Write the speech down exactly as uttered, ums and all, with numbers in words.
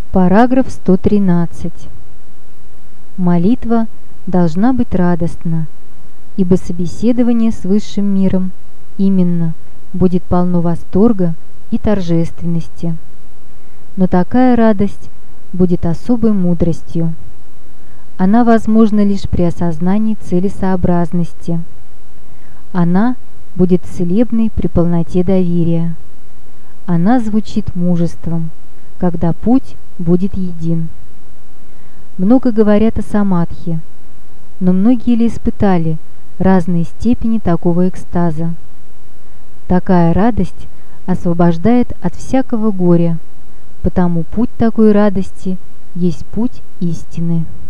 Параграф сто тринадцать. Молитва должна быть радостна, ибо собеседование с высшим миром именно будет полно восторга и торжественности. Но такая радость будет особой мудростью. Она возможна лишь при осознании целесообразности. Она будет целебной при полноте доверия. Она звучит мужеством, когда путь будет един. Много говорят о самадхи, но многие ли испытали разные степени такого экстаза? Такая радость освобождает от всякого горя, потому путь такой радости есть путь истины.